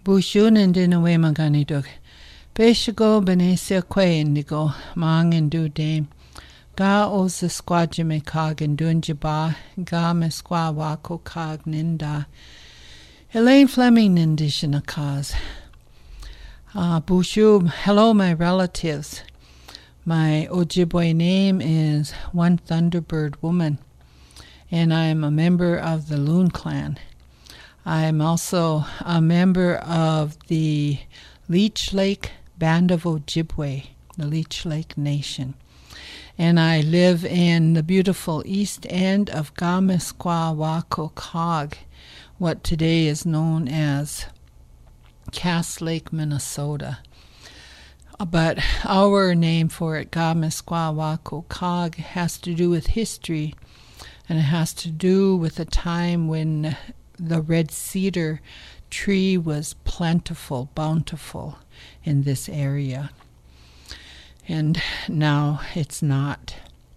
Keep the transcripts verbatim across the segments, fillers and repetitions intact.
Bushunin dinawe maganidog. Beshago benesia que indigo, mang and do dame. Ga os the squadjime cog and dunjaba, ga me squa wako cog ninda. Elaine Fleming nindishina cause. Uh, Bushu, hello my relatives. My Ojibwe name is One Thunderbird Woman, and I am a member of the Loon Clan. I am also a member of the Leech Lake Band of Ojibwe, the Leech Lake Nation. And I live in the beautiful east end of Ga-Meskwawako-Cog, what today is known as Cass Lake, Minnesota. But our name for it, Ga-Meskwawako-Cog, has to do with history, and it has to do with a time when the red cedar tree was plentiful, bountiful in this area. And now it's not.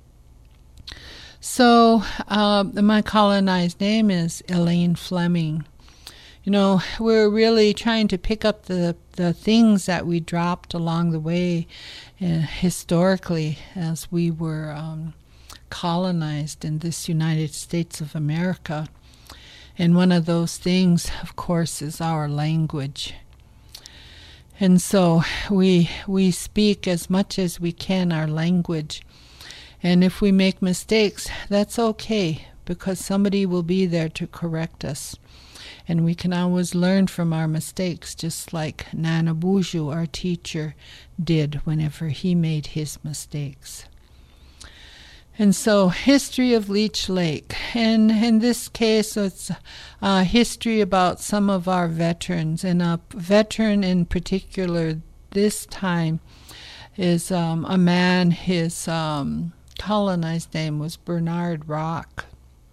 So uh, my colonized name is Elaine Fleming. You know, we're really trying to pick up the, the things that we dropped along the way uh, historically as we were um, colonized in this United States of America. And one of those things, of course, is our language. And so we we speak as much as we can our language. And if we make mistakes, that's okay, because somebody will be there to correct us. And we can always learn from our mistakes, just like Nana Buju, our teacher, did whenever he made his mistakes. And so, history of Leech Lake. And in this case, it's a history about some of our veterans. And a veteran in particular this time is um, a man, his um, colonized name was Bernard Rock.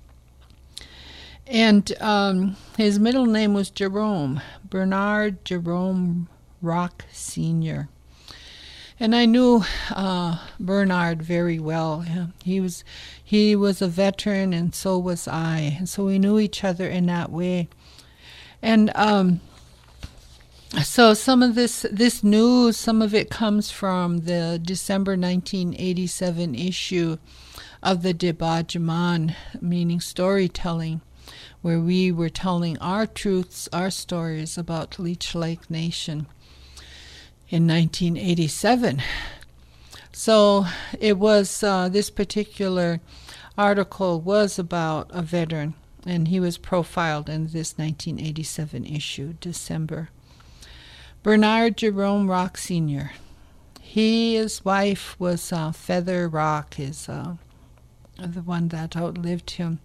And um, his middle name was Jerome, Bernard Jerome Rock Senior And I knew uh, Bernard very well. He was he was a veteran, and so was I. And so we knew each other in that way. And um, so some of this this news, some of it comes from the December nineteen eighty-seven issue of the Debajiman, meaning storytelling, where we were telling our truths, our stories about Leech Lake Nation in nineteen eighty-seven. So it was, uh, this particular article was about a veteran, and he was profiled in this nineteen eighty-seven issue, December. Bernard Jerome Rock Senior He, his wife was uh, Feather Rock, his, uh, the one that outlived him.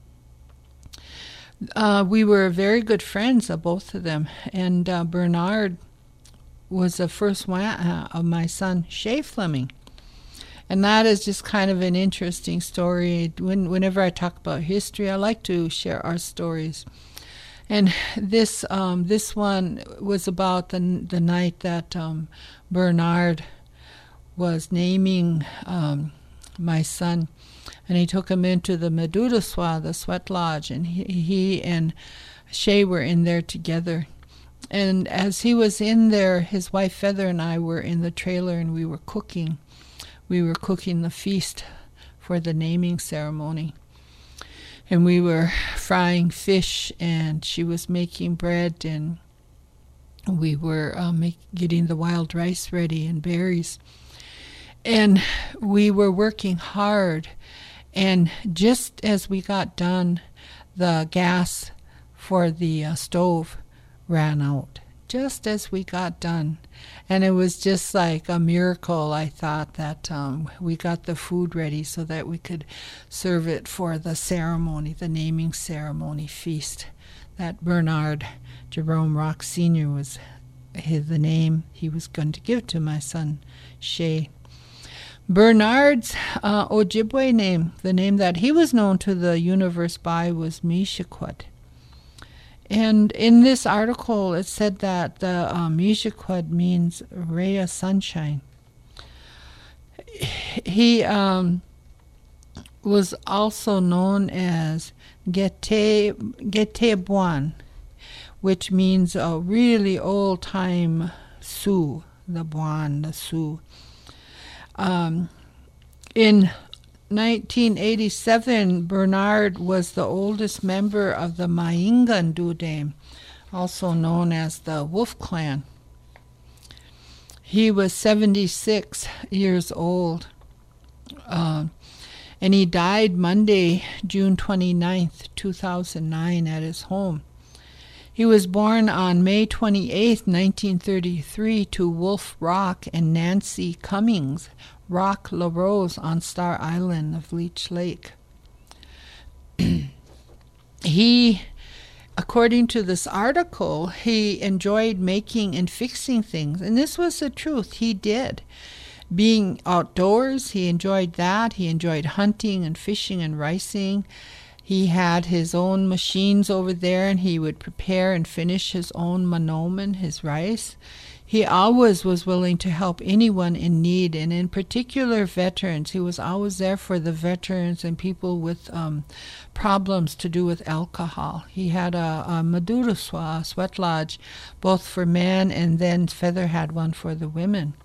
Uh, we were very good friends, uh, both of them, and uh, Bernard was the first one uh, of my son, Shay Fleming. And that is just kind of an interesting story. When, whenever I talk about history, I like to share our stories. And this um, this one was about the the night that um, Bernard was naming um, my son. And he took him into the Medudaswa, the sweat lodge, and he, he and Shay were in there together. And as he was in there, his wife Feather and I were in the trailer, and we were cooking. We were cooking the feast for the naming ceremony. And we were frying fish, and she was making bread, and we were uh, make, getting the wild rice ready and berries. And we were working hard. And just as we got done, the gas for the uh, stove ran out, just as we got done. And it was just like a miracle, I thought, that um, we got the food ready so that we could serve it for the ceremony, the naming ceremony feast. That Bernard Jerome Rock Senior was his, the name he was going to give to my son, Shay. Bernard's uh, Ojibwe name, the name that he was known to the universe by, was Mishikwat. And in this article, it said that the uh, Mishikwat means ray of sunshine. He um, was also known as Gete Getebwan, which means a really old-time Sioux, the Buon, the Sioux. Um, in nineteen eighty-seven, Bernard was the oldest member of the Maingan Duodam, also known as the Wolf Clan. He was seventy-six years old, uh, and he died Monday, June twenty-ninth, two thousand nine, at his home. He was born on May twenty-eighth, nineteen thirty-three, to Wolf Rock and Nancy Cummings Rock LaRose on Star Island of Leech Lake. He, according to this article, he enjoyed making and fixing things, and this was the truth. He did. Being outdoors, he enjoyed that. He enjoyed hunting and fishing and ricing. He had his own machines over there, and he would prepare and finish his own manomen, his rice. He always was willing to help anyone in need, and in particular veterans. He was always there for the veterans and people with um, problems to do with alcohol. He had a, a Madura sweat lodge, both for men, and then Feather had one for the women.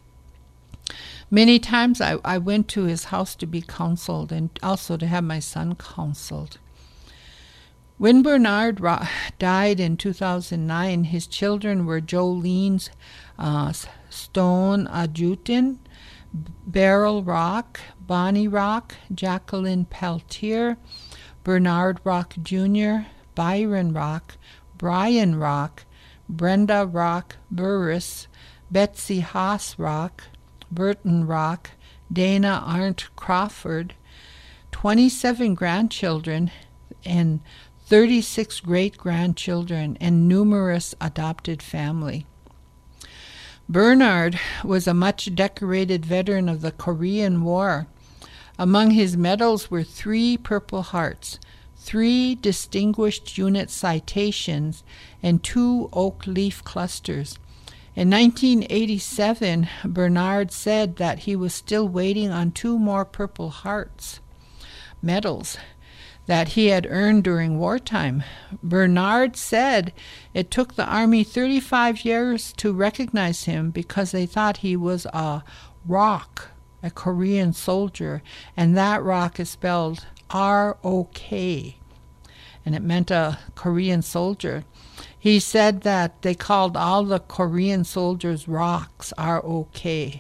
Many times I, I went to his house to be counseled and also to have my son counseled. When Bernard Ro- died in two thousand nine, his children were Jolene uh, Stone Adjutin, Beryl Rock, Bonnie Rock, Jacqueline Peltier, Bernard Rock Junior, Byron Rock, Brian Rock, Brenda Rock Burris, Betsy Haas Rock, Burton Rock, Dana Arndt Crawford, twenty-seven grandchildren, and thirty-six great-grandchildren, and numerous adopted family. Bernard was a much-decorated veteran of the Korean War. Among his medals were three Purple Hearts, three Distinguished Unit Citations, and two Oak Leaf Clusters. In nineteen eighty-seven, Bernard said that he was still waiting on two more Purple Hearts medals that he had earned during wartime. Bernard said it took the Army thirty-five years to recognize him because they thought he was a rock, a Korean soldier, and that rock is spelled R O K, and it meant a Korean soldier. He said that they called all the Korean soldiers rocks, R O K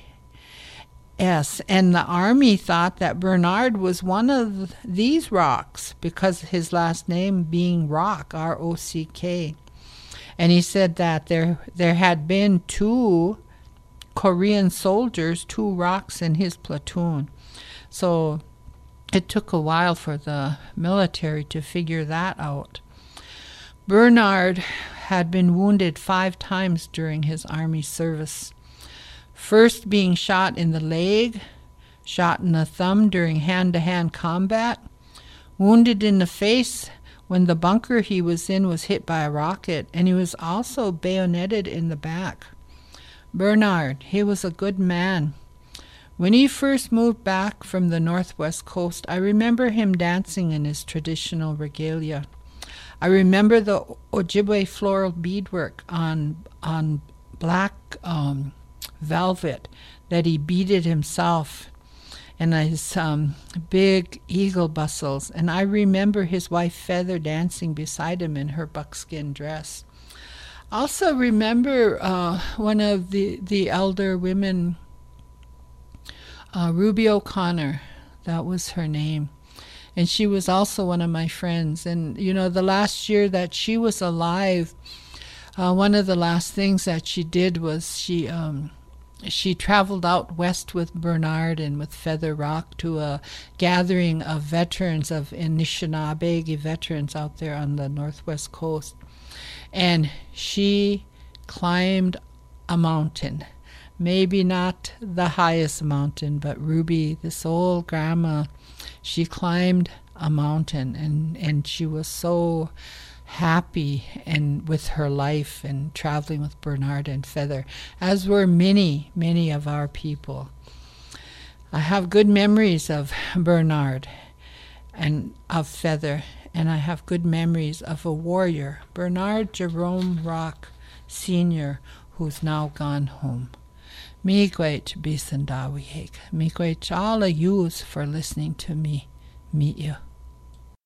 S, and the Army thought that Bernard was one of these rocks because his last name being Rock, R O C K. And he said that there there had been two Korean soldiers, two rocks in his platoon. So it took a while for the military to figure that out. Bernard had been wounded five times during his Army service. First being shot in the leg, shot in the thumb during hand-to-hand combat, wounded in the face when the bunker he was in was hit by a rocket, and he was also bayoneted in the back. Bernard, he was a good man. When he first moved back from the northwest coast, I remember him dancing in his traditional regalia. I remember the Ojibwe floral beadwork on on black um, velvet that he beaded himself, and his um, big eagle bustles. And I remember his wife Feather dancing beside him in her buckskin dress. Also remember uh, one of the, the elder women, uh, Ruby O'Connor, that was her name. And she was also one of my friends. And, you know, the last year that she was alive, uh, one of the last things that she did was she um, she traveled out west with Bernard and with Feather Rock to a gathering of veterans, of Anishinaabe veterans out there on the northwest coast. And she climbed a mountain. Maybe not the highest mountain, but Ruby, this old grandma, she climbed a mountain, and, and she was so happy and with her life and traveling with Bernard and Feather, as were many, many of our people. I have good memories of Bernard and of Feather, and I have good memories of a warrior, Bernard Jerome Rock, Senior, who's now gone home. Miigwech bisandawihik. Miigwech all of yous for listening to me. Meet you.